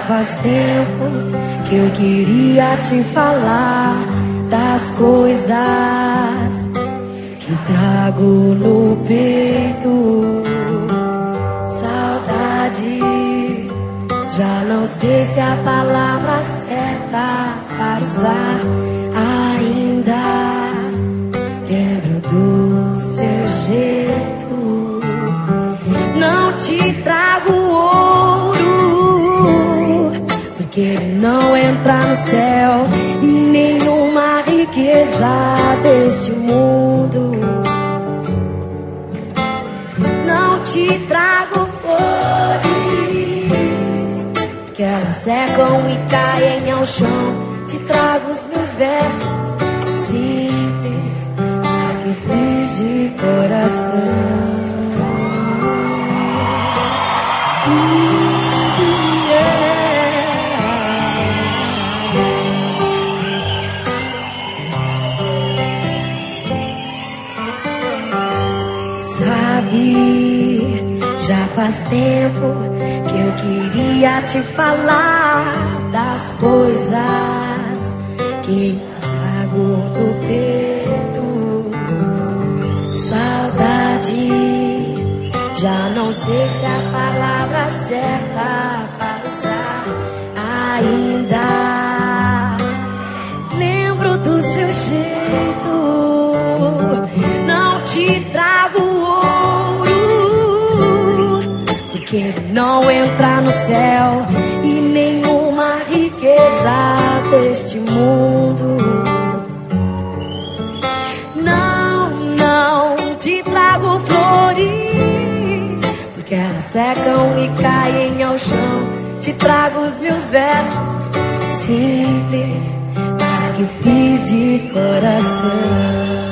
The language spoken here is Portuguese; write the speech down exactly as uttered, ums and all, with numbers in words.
faz tempo que eu queria te falar das coisas que trago no peito. Saudade, já não sei se a palavra certa para usar. Ainda lembro do seu jeito. Não te trago ouro, porque ele não entra no céu, e nenhuma riqueza deste mundo. Não te trago flores, porque elas secam e caem ao chão. Te trago os meus versos simples, mas que fiz de coração. Sabe, já faz tempo que eu queria te falar das coisas que trago no peito. Saudade, já não sei se a palavra certa para usar. Ainda lembro do seu jeito. Não te trago ouro, porque ele não entra no céu, e nenhuma riqueza deste mundo. Não, não te trago flores, porque elas secam e caem ao chão. Te trago os meus versos simples, mas que fiz de coração.